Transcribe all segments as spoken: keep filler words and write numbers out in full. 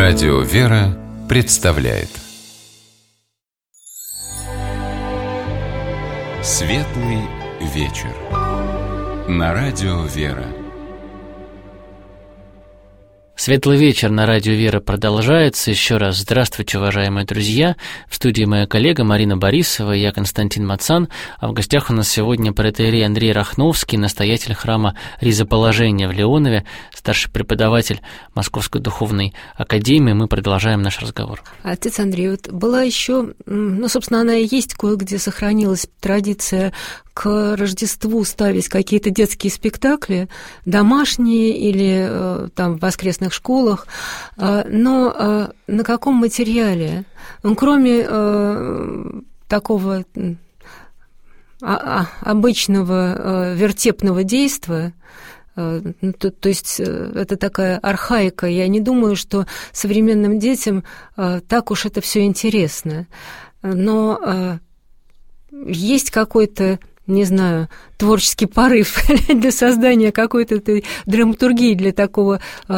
Радио «Вера» представляет Светлый вечер на Радио «Вера». Светлый вечер на Радио «Вера» продолжается. Еще раз здравствуйте, уважаемые друзья. В студии моя коллега Марина Борисова и я, Константин Мацан. А в гостях у нас сегодня протоиерей Андрей Рахновский, настоятель храма Ризоположения в Леонове, старший преподаватель Московской духовной академии. Мы продолжаем наш разговор. Отец Андрей, вот была еще, ну, собственно, она и есть, кое-где сохранилась традиция к Рождеству ставить какие-то детские спектакли, домашние или там в воскресных школах, но на каком материале? Ну, кроме такого обычного вертепного действия, то, то есть это такая архаика. Я не думаю, что современным детям так уж это все интересно. Но есть какой-то, не знаю, творческий порыв для создания какой-то драматургии для такого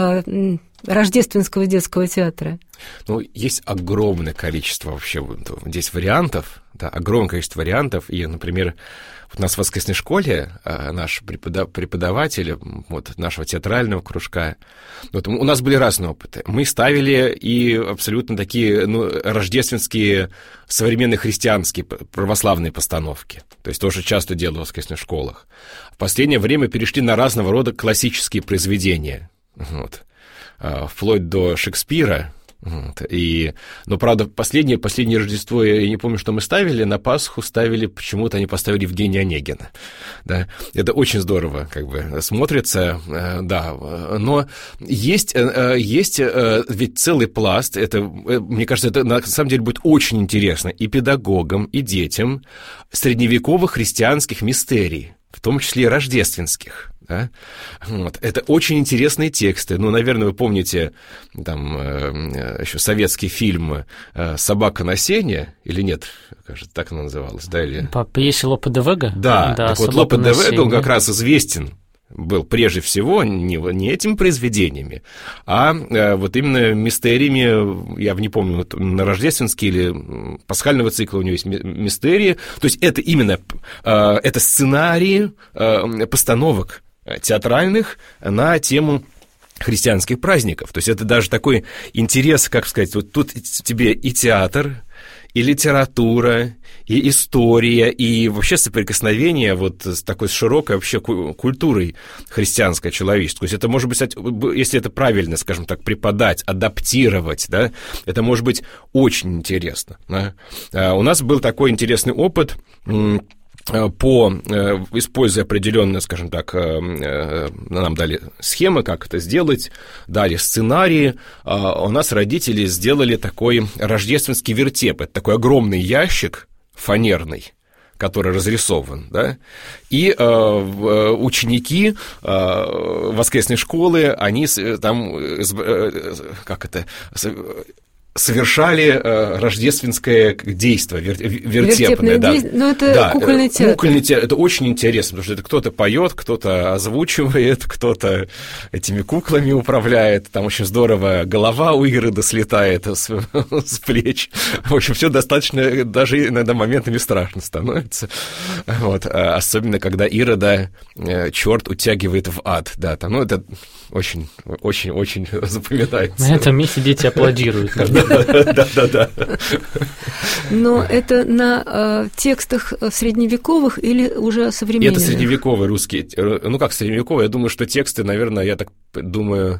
э, рождественского детского театра? Ну, есть огромное количество вообще здесь вариантов, да, огромное количество вариантов. И, например, вот у нас в воскресной школе э, наш преподав- преподаватель вот, нашего театрального кружка, вот, у нас были разные опыты. Мы ставили и абсолютно такие, ну, рождественские, современные христианские православные постановки. То есть тоже часто делаю в воскресных школах. В последнее время перешли на разного рода классические произведения. Вот. Э, вплоть до Шекспира. Вот. И, но, правда, последнее, последнее Рождество, я не помню, что мы ставили, на Пасху ставили, почему-то они поставили Евгения Онегина. Да? Это очень здорово как бы смотрится, да. Но есть, есть ведь целый пласт, это, мне кажется, это на самом деле будет очень интересно и педагогам, и детям средневековых христианских мистерий, в том числе и рождественских. Да? Вот. Это очень интересные тексты. Ну, наверное, вы помните там э, еще советский фильм «Собака на сене», или нет? Кажется, так она называлась, да? Или... По пьесе Лопе де Вега? Да, да, так вот Лопе де Вега, он как раз известен был прежде всего не, не этими произведениями, а э, вот именно мистериями, я не помню, вот, на рождественские или пасхального цикла у него есть мистерии, то есть это именно э, это сценарии э, постановок театральных на тему христианских праздников. То есть это даже такой интерес, как сказать, вот тут тебе и театр, и литература, и история, и вообще соприкосновение вот с такой широкой вообще культурой христианской, человеческой. То есть это может быть, если это правильно, скажем так, преподать, адаптировать, да, это может быть очень интересно. Да? У нас был такой интересный опыт по, используя определенные, скажем так, нам дали схемы, как это сделать, дали сценарии, у нас родители сделали такой рождественский вертеп, это такой огромный ящик фанерный, который разрисован, да, и э, ученики э, воскресной школы, они там, э, как это... совершали э, рождественское действие, вер, вертепное. Да. Действие, но это да, кукольный театр. Кукольный театр. Это очень интересно, потому что это кто-то поет, кто-то озвучивает, кто-то этими куклами управляет. Там очень здорово голова у Ирода слетает с, с плеч. В общем, все достаточно, даже иногда моментами страшно становится. Вот. Особенно, когда Ирода э, черт утягивает в ад. Да, там, ну, это очень, очень, очень запоминается. На этом месте дети аплодируют. Да-да-да. Но это на э, текстах средневековых или уже современных? Это средневековые русские. Ну, как средневековые? Я думаю, что тексты, наверное, я так думаю,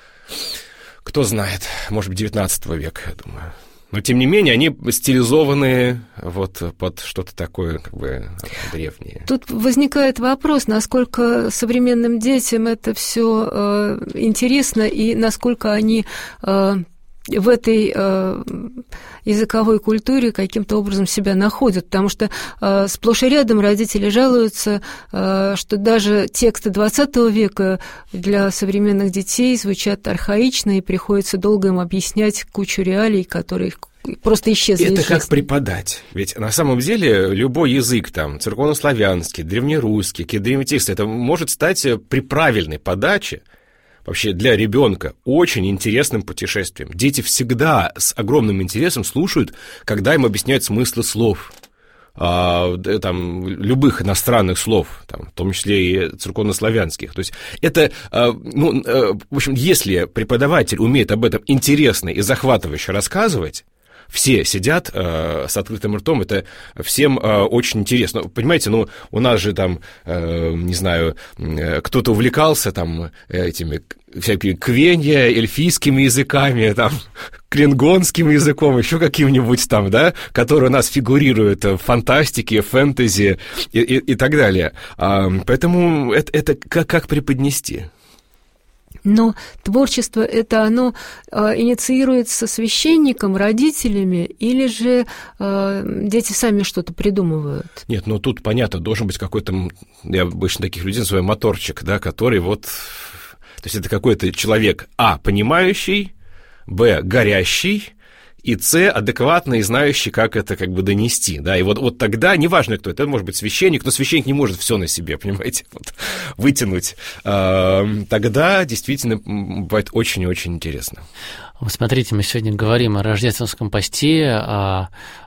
кто знает, может быть, девятнадцатого века, я думаю. Но, тем не менее, они стилизованы вот под что-то такое, как бы, древнее. Тут возникает вопрос, насколько современным детям это все э, интересно и насколько они... Э, в этой э, языковой культуре каким-то образом себя находят, потому что э, сплошь и рядом родители жалуются, э, что даже тексты двадцатого века для современных детей звучат архаично, и приходится долго им объяснять кучу реалий, которые просто исчезли. Это из как жизни. преподать. Ведь на самом деле любой язык, там, церковнославянский, древнерусский, какие-то древние тексты, это может стать при правильной подаче, вообще для ребенка очень интересным путешествием. Дети всегда с огромным интересом слушают, когда им объясняют смыслы слов. А, там, любых иностранных слов, там, в том числе и церковнославянских. То есть это, а, ну, а, в общем, если преподаватель умеет об этом интересно и захватывающе рассказывать, все сидят э, с открытым ртом, это всем э, очень интересно. Понимаете, ну, у нас же там, э, не знаю, э, кто-то увлекался там этими всякими квенья, эльфийскими языками, там, клингонским языком, еще каким-нибудь там, да, который у нас фигурирует в фантастике, фэнтези и, и, и так далее. А, поэтому это, это как, как преподнести? Но творчество это оно э, инициируется священником, родителями, или же э, дети сами что-то придумывают? Нет, ну тут понятно, должен быть какой-то, я обычно таких людей называю моторчик, да, который вот, то есть это какой-то человек, а, понимающий, б, горящий, и С, адекватно и знающий, как это как бы донести, да, и вот, вот тогда, неважно кто это, это может быть священник, но священник не может все на себе, понимаете, вот, вытянуть, тогда действительно бывает очень и очень интересно. Смотрите, мы сегодня говорим о рождественском посте, о,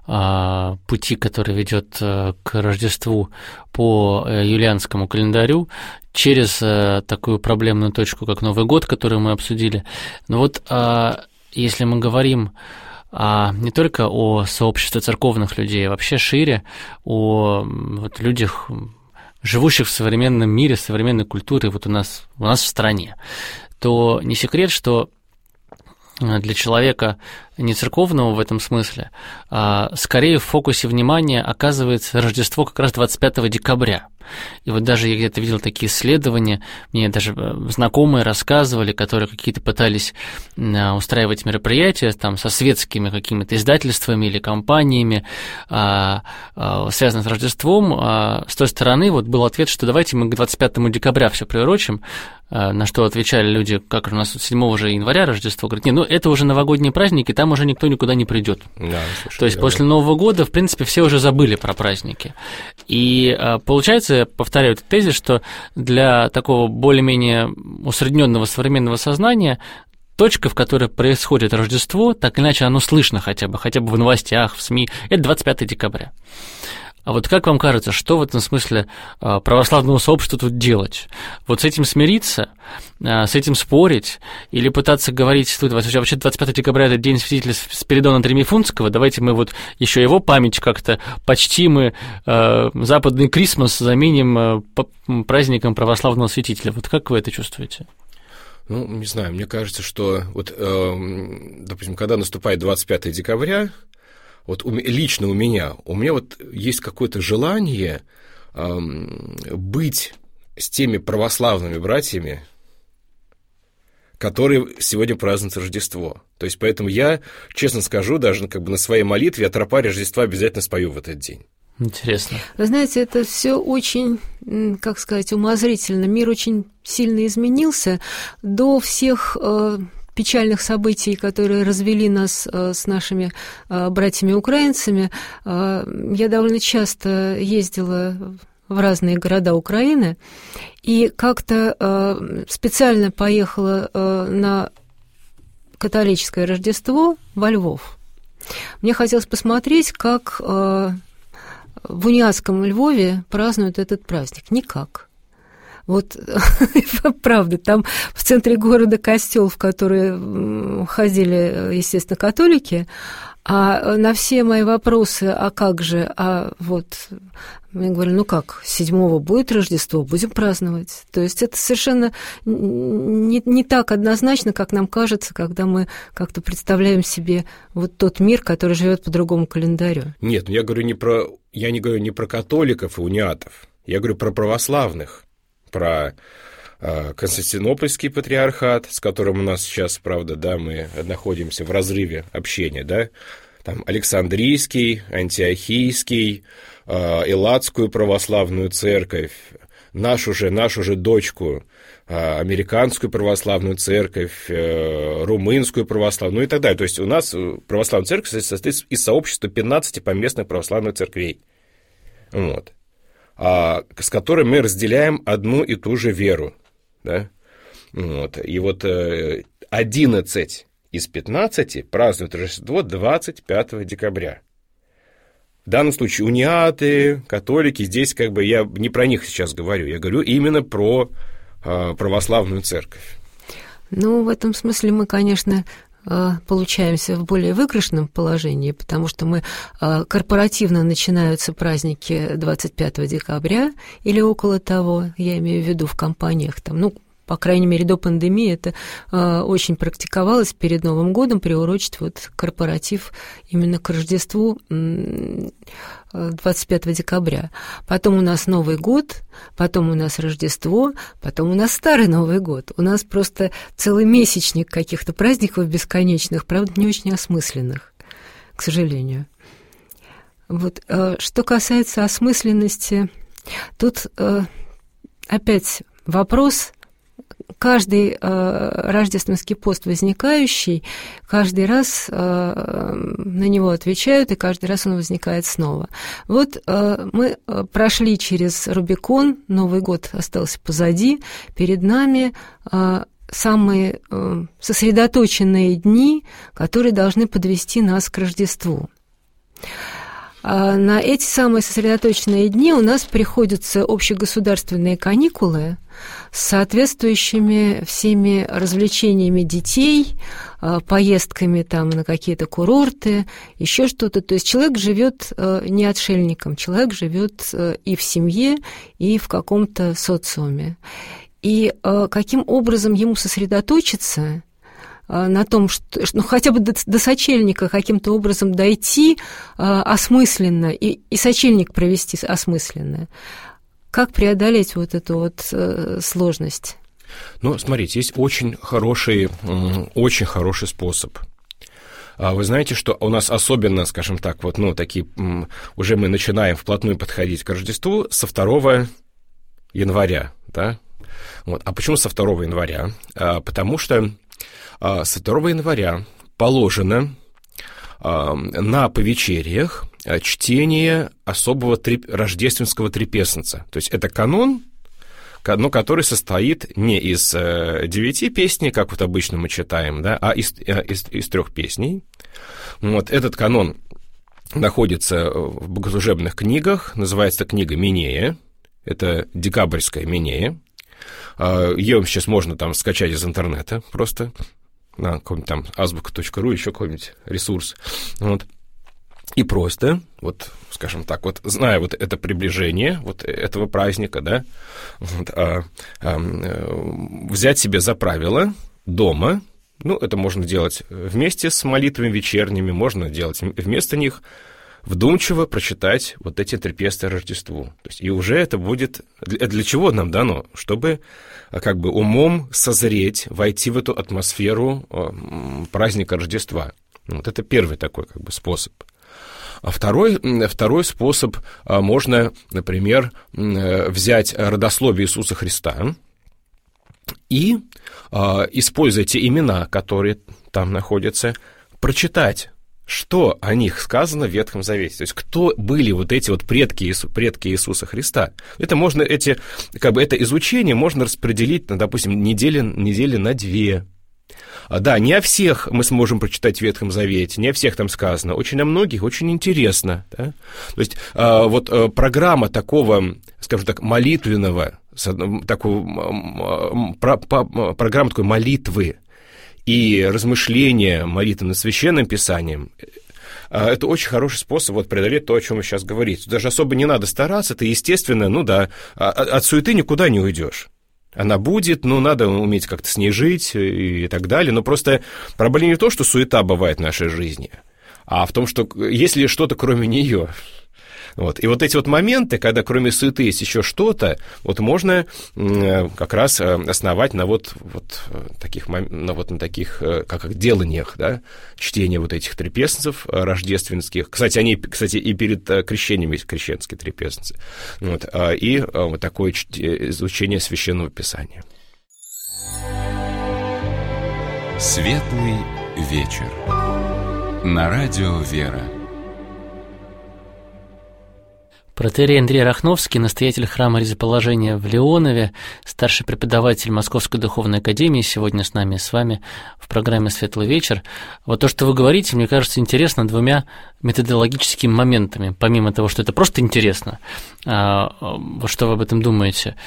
о пути, который ведет к Рождеству по юлианскому календарю, через такую проблемную точку, как Новый год, которую мы обсудили. Но вот если мы говорим а не только о сообществе церковных людей, а вообще шире о вот, людях, живущих в современном мире, в современной культуре, вот у нас, у нас в стране, то не секрет, что для человека не церковного в этом смысле, а скорее в фокусе внимания оказывается Рождество как раз двадцать пятого декабря. И вот даже я где-то видел такие исследования, мне даже знакомые рассказывали, которые какие-то пытались устраивать мероприятия там, со светскими какими-то издательствами или компаниями, связанные с Рождеством. С той стороны вот был ответ, что давайте мы к двадцать пятому декабря все приурочим, на что отвечали люди, как у нас седьмого же января Рождество, говорят, не, ну это уже новогодние праздники, там уже никто никуда не придет. Да, слушай, то есть после Нового года, в принципе, все уже забыли про праздники. И получается, я повторяю этот тезис, что для такого более-менее усредненного современного сознания точка, в которой происходит Рождество, так или иначе оно слышно хотя бы, хотя бы в новостях, в СМИ, это двадцать пятого декабря. А вот как вам кажется, что в этом смысле православному сообществу тут делать? Вот с этим смириться, с этим спорить, или пытаться говорить, тут вообще двадцать пятого декабря это день святителя Спиридона Тремифунтского, давайте мы вот еще его память как-то почтим и э, западный Крисмас заменим э, праздником православного святителя. Вот как вы это чувствуете? Ну, не знаю, мне кажется, что вот, э, допустим, когда наступает двадцать пятого декабря, вот у, лично у меня, у меня вот есть какое-то желание э, быть с теми православными братьями, которые сегодня празднуют Рождество. То есть, поэтому я, честно скажу, даже как бы на своей молитве от тропаря Рождества обязательно спою в этот день. Интересно. Вы знаете, это все очень, как сказать, умозрительно. Мир очень сильно изменился. До всех э, печальных событий, которые развели нас э, с нашими э, братьями-украинцами, э, я довольно часто ездила в разные города Украины, и как-то э, специально поехала э, на католическое Рождество во Львов. Мне хотелось посмотреть, как э, в униатском Львове празднуют этот праздник. Никак. Вот, правда, там в центре города костел, в который ходили, естественно, католики, а на все мои вопросы, а как же, а вот, мне говорили, ну как, седьмого будет Рождество, будем праздновать. То есть это совершенно не, не так однозначно, как нам кажется, когда мы как-то представляем себе вот тот мир, который живет по другому календарю. Нет, я говорю не про, я не говорю не про католиков и униатов, я говорю про православных, про э, Константинопольский патриархат, с которым у нас сейчас, правда, да, мы находимся в разрыве общения, да, там Александрийский, Антиохийский, э, Элладскую православную церковь, нашу же, нашу же дочку, э, американскую православную церковь, э, румынскую православную, ну и так далее. То есть у нас православная церковь состоит из сообщества пятнадцати поместных православных церквей, вот, а, с которой мы разделяем одну и ту же веру, да? Вот. И вот одиннадцать из пятнадцати празднуют Рождество двадцать пятого декабря. В данном случае униаты, католики, здесь как бы я не про них сейчас говорю, я говорю именно про э, православную церковь. Ну, в этом смысле мы, конечно, получаемся в более выигрышном положении, потому что мы корпоративно начинаются праздники двадцать пятого декабря или около того, я имею в виду в компаниях, там, ну, по крайней мере, до пандемии это э, очень практиковалось перед Новым годом, приурочить вот корпоратив именно к Рождеству э, двадцать пятого декабря. Потом у нас Новый год, потом у нас Рождество, потом у нас Старый Новый год. У нас просто целый месячник каких-то праздников бесконечных, правда, не очень осмысленных, к сожалению. Вот, э, что касается осмысленности, тут э, опять вопрос... Каждый э, рождественский пост возникающий, каждый раз э, на него отвечают, и каждый раз он возникает снова. Вот э, мы прошли через Рубикон, Новый год остался позади, перед нами э, самые э, сосредоточенные дни, которые должны подвести нас к Рождеству. На эти самые сосредоточенные дни у нас приходятся общегосударственные каникулы с соответствующими всеми развлечениями детей, поездками там на какие-то курорты, еще что-то. То есть человек живет не отшельником, человек живет и в семье, и в каком-то социуме. И каким образом ему сосредоточиться на том, что, ну, хотя бы до, до сочельника каким-то образом дойти э, осмысленно и, и сочельник провести осмысленно. Как преодолеть вот эту вот э, сложность? Ну, смотрите, есть очень хороший, очень хороший способ. Вы знаете, что у нас особенно, скажем так, вот, ну, такие, уже мы начинаем вплотную подходить к Рождеству со второго января, да? Вот. А почему со второго января? А, потому что со второго января положено на повечериях чтение особого треп... рождественского трепесенца. То есть это канон, но который состоит не из девяти песней, как вот обычно мы читаем, да, а из, из, из трех песней. Вот этот канон находится в богослужебных книгах, называется книга Минея, это декабрьская Минея. Ее сейчас можно там скачать из интернета просто, на каком-нибудь там азбука точка ру, еще какой-нибудь ресурс. Вот. И просто, вот, скажем так, вот, зная вот это приближение вот этого праздника, да, вот, а, а, взять себе за правило дома, ну, это можно делать вместе с молитвами вечерними, можно делать вместо них, вдумчиво прочитать вот эти три песни Рождеству. То есть, и уже это будет... Для, для чего нам дано? Чтобы как бы умом созреть, войти в эту атмосферу праздника Рождества. Вот это первый такой как бы способ. А второй, второй способ, можно, например, взять родословие Иисуса Христа и, используя те имена, которые там находятся, прочитать, что о них сказано в Ветхом Завете. То есть, кто были вот эти вот предки, Иису, предки Иисуса Христа. Это можно, эти, как бы это изучение можно распределить, ну, допустим, недели, недели на две. Да, не о всех мы сможем прочитать в Ветхом Завете, не о всех там сказано, очень о многих, очень интересно. Да? То есть, вот программа такого, скажем так, молитвенного, такого, программа такой молитвы, и размышления молитвы над Священным Писанием – это очень хороший способ вот преодолеть то, о чем вы сейчас говорите. Даже особо не надо стараться, это естественно, ну да, от суеты никуда не уйдешь. Она будет, ну, надо уметь как-то с ней жить и так далее. Но просто проблема не в том, что суета бывает в нашей жизни, а в том, что есть ли что-то кроме нее. Вот. И вот эти вот моменты, когда кроме суеты есть еще что-то, вот можно как раз основать на вот, вот таких, на вот на таких, как деланиях, да, чтения вот этих трепесенцев рождественских. Кстати, они, кстати, и перед крещением есть крещенские трепесенцы. Вот. И вот такое изучение Священного Писания. Светлый вечер. На радио «Вера». Протоиерей Андрей Рахновский, настоятель храма Ризоположения в Леонове, старший преподаватель Московской духовной академии, сегодня с нами, с вами в программе «Светлый вечер». Вот то, что вы говорите, мне кажется, интересно двумя методологическими моментами. Помимо того, что это просто интересно, что вы об этом думаете?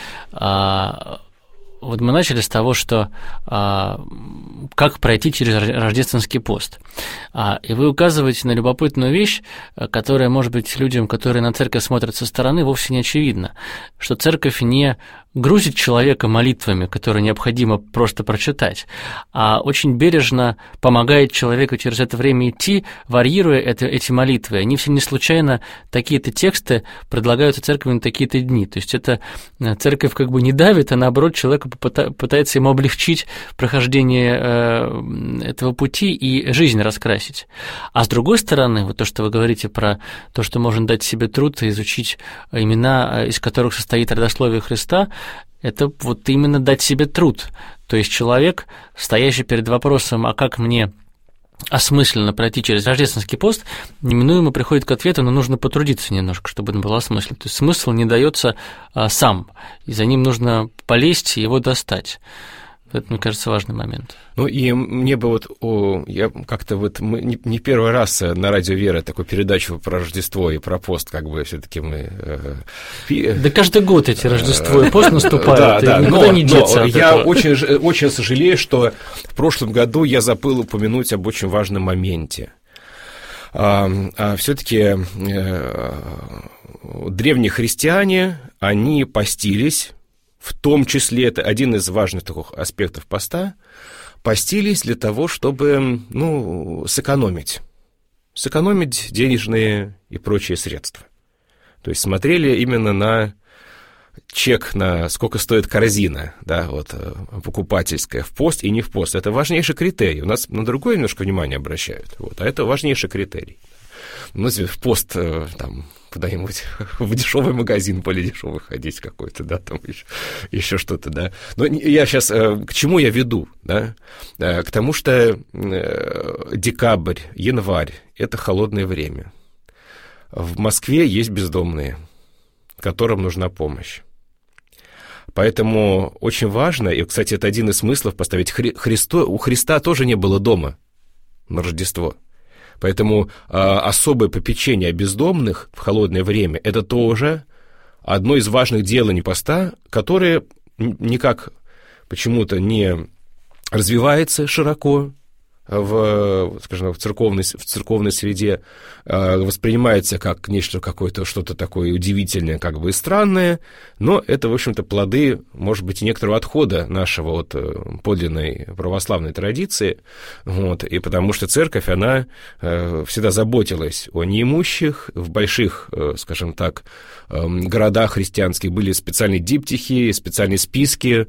Вот мы начали с того, что а, как пройти через рождественский пост. А, и вы указываете на любопытную вещь, которая, может быть, людям, которые на церковь смотрят со стороны, вовсе не очевидна, что церковь не грузит человека молитвами, которые необходимо просто прочитать, а очень бережно помогает человеку через это время идти, варьируя это, эти молитвы. Они все не случайно, такие-то тексты предлагаются церковью на такие-то дни. То есть это церковь как бы не давит, а наоборот человеку пытается ему облегчить прохождение этого пути и жизнь раскрасить. А с другой стороны, вот то, что вы говорите про то, что можно дать себе труд и изучить имена, из которых состоит родословие Христа, это вот именно дать себе труд. То есть человек, стоящий перед вопросом, а как мне осмысленно пройти через рождественский пост, неминуемо приходит к ответу, но нужно потрудиться немножко, чтобы он был осмыслен. То есть смысл не дается а, сам, и за ним нужно полезть и его достать. Это, мне кажется, важный момент. Ну, и мне бы вот, о, я как-то вот, мы не, не первый раз на радио «Вера» такую передачу про Рождество и про пост, как бы, все-таки мы... Э, пи... Да каждый год эти Рождество и пост наступают, да, и да, никуда не деться от я этого. очень, очень сожалею, что в прошлом году я забыл упомянуть об очень важном моменте. А, а все-таки э, древние христиане, они постились. В том числе, это один из важных таких аспектов поста, постились для того, чтобы, ну, сэкономить. Сэкономить денежные и прочие средства. То есть смотрели именно на чек, на сколько стоит корзина, да, вот, покупательская, в пост и не в пост. Это важнейший критерий. У нас на другое немножко внимание обращают, вот, а это важнейший критерий. Ну, в пост, там, куда-нибудь в дешевый магазин более дешевый ходить какой-то, да, там еще, еще что-то, да. Но я сейчас, к чему я веду, да? К тому, что декабрь, январь – это холодное время. В Москве есть бездомные, которым нужна помощь. Поэтому очень важно, и, кстати, это один из смыслов поставить Хри- Христо, у Христа тоже не было дома на Рождество. Поэтому э, особое попечение о бездомных в холодное время – это тоже одно из важных деланий поста, которое никак почему-то не развивается широко в, скажем, в церковной, в церковной среде, э, воспринимается как нечто какое-то, что-то такое удивительное, как бы и странное, но это, в общем-то, плоды, может быть, и некоторого отхода нашего вот подлинной православной традиции, вот, и потому что церковь, она э, всегда заботилась о неимущих, в больших, э, скажем так, э, городах христианских были специальные диптихи, специальные списки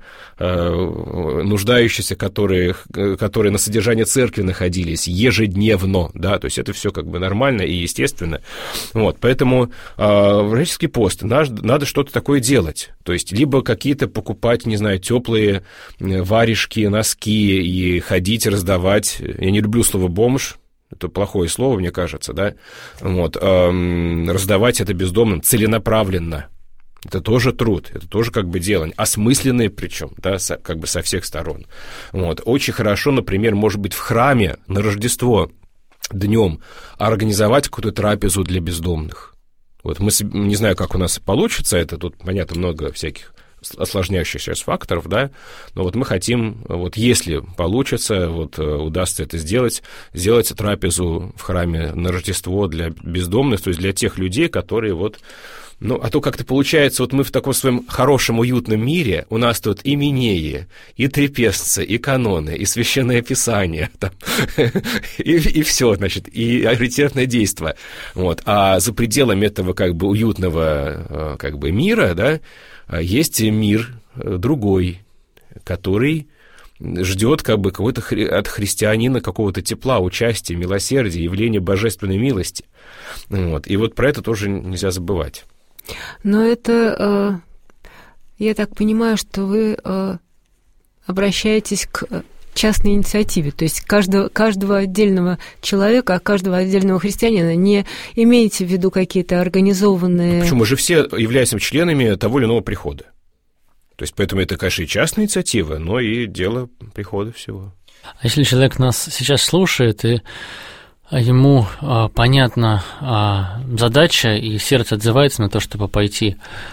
э, нуждающихся, которые, которые на содержание церкви находились ежедневно, да, то есть это все как бы нормально и естественно. Вот, поэтому э, в рождественский пост надо, надо что-то такое делать, то есть либо какие-то покупать, не знаю, теплые варежки, носки и ходить, раздавать. Я не люблю слово «бомж», это плохое слово, мне кажется, да, вот, э, раздавать это бездомным целенаправленно. Это тоже труд, это тоже как бы дело, осмысленное причем, да, со, как бы со всех сторон. Вот. Очень хорошо, например, может быть, в храме на Рождество днем организовать какую-то трапезу для бездомных. Вот мы, не знаю, как у нас получится это, тут, понятно, много всяких осложняющих сейчас факторов, да, но вот мы хотим, вот если получится, вот удастся это сделать, сделать трапезу в храме на Рождество для бездомных, то есть для тех людей, которые вот. Ну, а то как-то получается, вот мы в таком своем хорошем, уютном мире, у нас тут и Минеи, и трепесцы, и каноны, и священное писание, там, и, и все, значит, и авторитетное действие. Вот. А за пределами этого как бы уютного как бы мира, да, есть мир другой, который ждет как бы какого-то хри... от христианина какого-то тепла, участия, милосердия, явления божественной милости. Вот. И вот про это тоже нельзя забывать. Но это, я так понимаю, что вы обращаетесь к частной инициативе. То есть каждого, каждого отдельного человека, каждого отдельного христианина. Не имейте в виду какие-то организованные... Почему? Мы же все являемся членами того или иного прихода. То есть поэтому это, конечно, и частная инициатива, но и дело прихода всего. А если человек нас сейчас слушает, и ему а, понятна а, задача, и сердце отзывается на то, чтобы пойти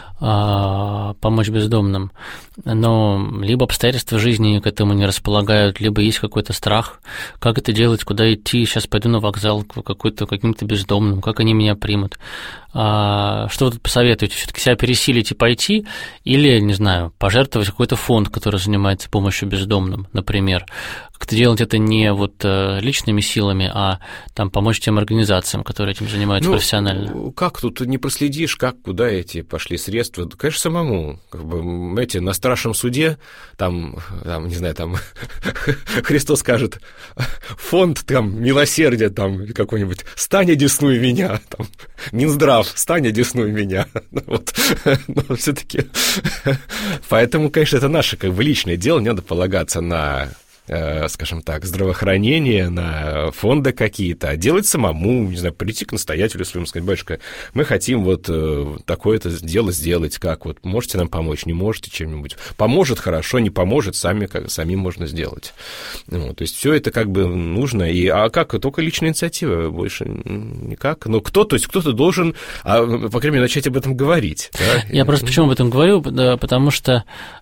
а, помочь бездомным, но либо обстоятельства жизни к этому не располагают, либо есть какой-то страх, как это делать, куда идти, сейчас пойду на вокзал к какой-то, каким-то бездомным, как они меня примут. А, что вы тут посоветуете? Все-таки себя пересилить и пойти, или, не знаю, пожертвовать какой-то фонд, который занимается помощью бездомным, например? Как-то делать это не вот личными силами, а там помочь тем организациям, которые этим занимаются ну, профессионально? Как тут не проследишь, как, куда эти пошли средства? Конечно, самому. Как бы, эти, на страшном суде, там, там, не знаю, там Христос скажет, фонд там милосердия, там какой-нибудь, стань одесную меня, там, Минздрав, стань одесную меня. Вот. Но все-таки. Поэтому, конечно, это наше как бы личное дело, не надо полагаться на, скажем так, здравоохранение, на фонды какие-то, а делать самому, не знаю, прийти к настоятелю своему, сказать, батюшка, мы хотим вот такое-то дело сделать, как вот, можете нам помочь, не можете чем-нибудь? Поможет, хорошо, не поможет, сами, как, самим можно сделать. Вот, то есть все это как бы нужно, и, а как, только личная инициатива, больше никак. Но кто, то есть кто-то должен, а, по крайней мере, начать об этом говорить. Да? Я просто почему об этом говорю, потому что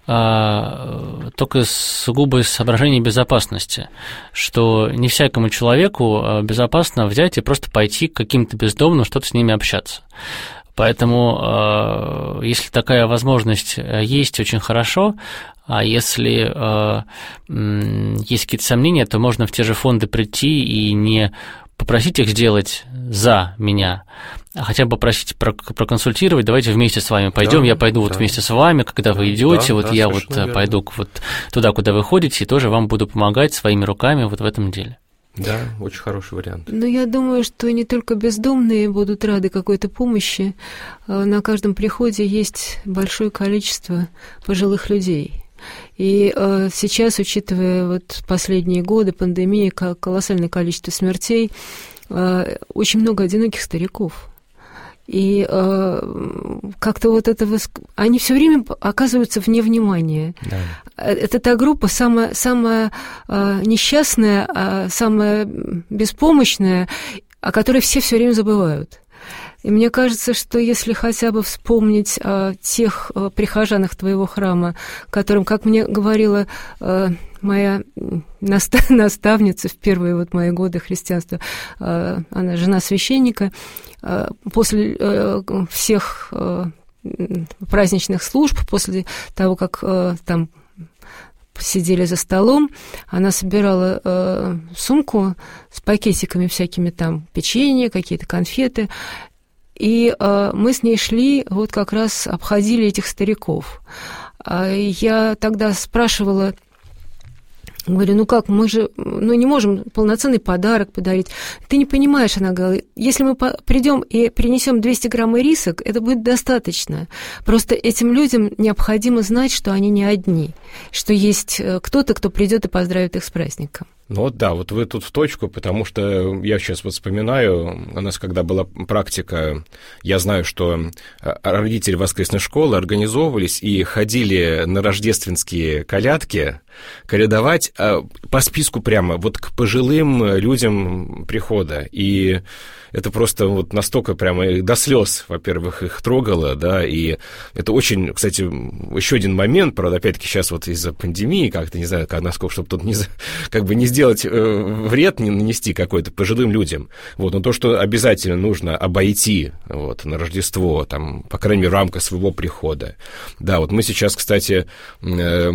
а, только сугубо из соображений безопасности, безопасности, что не всякому человеку безопасно взять и просто пойти к каким-то бездомным, что-то с ними общаться. Поэтому, если такая возможность есть, очень хорошо, а если есть какие-то сомнения, то можно в те же фонды прийти и не попросить их сделать за меня, а хотя бы попросить проконсультировать, давайте вместе с вами пойдем, да, я пойду да. вот вместе с вами, когда вы идете, да, вот да, я вот верно. Пойду вот туда, куда вы ходите, и тоже вам буду помогать своими руками вот в этом деле. Да, очень хороший вариант. Но я думаю, что не только бездомные будут рады какой-то помощи. На каждом приходе есть большое количество пожилых людей. И э, сейчас, учитывая вот последние годы, пандемии, колоссальное количество смертей, э, очень много одиноких стариков. И э, как-то вот это... Воск... Они все время оказываются вне внимания. Да. Это та группа самая, самая э, несчастная, э, самая беспомощная, о которой все все время забывают. И мне кажется, что если хотя бы вспомнить о тех о прихожанах твоего храма, которым, как мне говорила э, моя наста- наставница в первые вот мои годы христианства, э, она жена священника, э, после э, всех э, праздничных служб, после того, как э, там сидели за столом, она собирала э, сумку с пакетиками всякими там, печенье, какие-то конфеты, и э, мы с ней шли, вот как раз обходили этих стариков. А я тогда спрашивала, говорю, ну как, мы же ну, не можем полноценный подарок подарить. Ты не понимаешь, она говорит, если мы придем и принесем двести грамм ирисок, это будет достаточно. Просто этим людям необходимо знать, что они не одни, что есть кто-то, кто придет и поздравит их с праздником. Ну вот да, вот вы тут в точку, потому что я сейчас вот вспоминаю, у нас когда была практика, я знаю, что родители воскресной школы организовывались и ходили на рождественские колядки, колядовать по списку прямо вот к пожилым людям прихода, и это просто вот настолько прямо до слез, во-первых, их трогало, да, и это очень, кстати, еще один момент, правда, опять-таки сейчас вот из-за пандемии как-то, не знаю, как, насколько, чтобы тут не, как бы не сделать э, вред, не нанести какой-то пожилым людям, вот, но то, что обязательно нужно обойти, вот, на Рождество, там, по крайней мере, в рамках своего прихода, да, вот мы сейчас, кстати, э,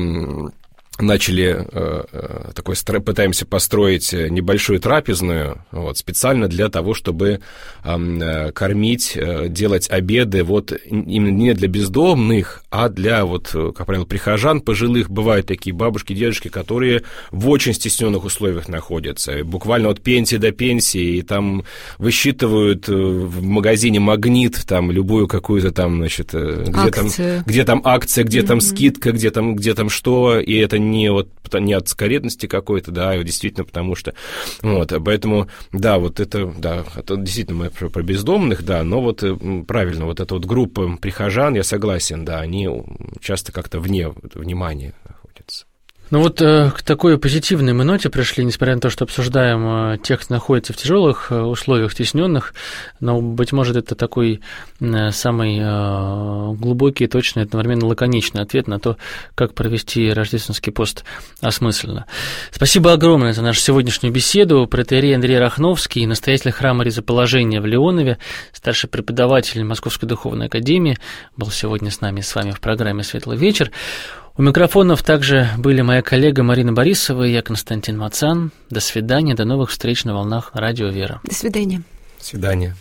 начали э, такой, пытаемся построить небольшую трапезную, вот, специально для того, чтобы э, кормить, э, делать обеды вот именно не для бездомных, а для, вот, как правило, прихожан пожилых. Бывают такие бабушки, дедушки, которые в очень стесненных условиях находятся, буквально от пенсии до пенсии, и там высчитывают в магазине «Магнит» там любую какую-то там, значит, где, там, где там акция, где mm-hmm. там скидка, где там, где там что, и это не от, не от скоредности какой-то, да, а действительно потому что... Вот, поэтому, да, вот это, да, это действительно мы про, про бездомных, да, но вот правильно, вот эта вот группа прихожан, я согласен, да, они часто как-то вне внимания находятся. Ну вот э, к такой позитивной мы ноте пришли, несмотря на то, что обсуждаем э, тех, кто находится в тяжелых э, условиях, стесненных, но, быть может, это такой э, самый э, глубокий, точный, одновременно лаконичный ответ на то, как провести рождественский пост осмысленно. Спасибо огромное за нашу сегодняшнюю беседу. Протоиерей Андрей Рахновский, настоятель храма Ризоположения в Леонове, старший преподаватель Московской духовной академии, был сегодня с нами, с вами в программе «Светлый вечер». У микрофонов также были моя коллега Марина Борисова и я, Константин Мацан. До свидания, до новых встреч на волнах Радио Вера. До свидания. До свидания.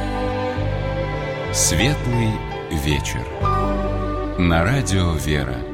Светлый вечер. На Радио Вера.